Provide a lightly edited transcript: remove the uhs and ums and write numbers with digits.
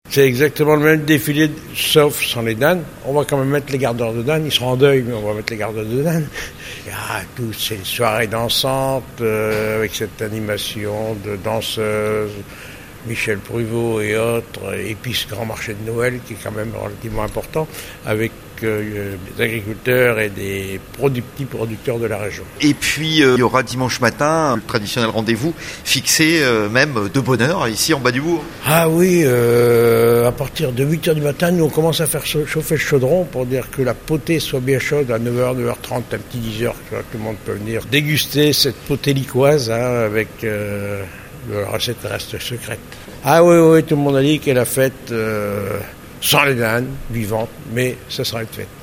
C'est exactement le même défilé, sauf sans les dames. On va quand même mettre les gardeurs de dames. Ils seront en deuil, mais on va mettre les gardeurs de dames. C'est une soirée dansante avec cette animation de danseuses, Michel Pruvot et autres, et puis ce grand marché de Noël qui est quand même relativement important, avec des agriculteurs et des petits producteurs de la région. Et puis il y aura dimanche matin le traditionnel rendez-vous fixé même de bonne heure ici en bas du bourg. Ah oui, à partir de 8h du matin, nous on commence à faire chauffer le chaudron pour dire que la potée soit bien chaude à 9h, 9h30, un petit 10h, tout le monde peut venir déguster cette potée licoise avec... la recette reste secrète. Ah oui, tout le monde a dit qu'elle a faite sans les dames vivantes, mais ça sera une fête.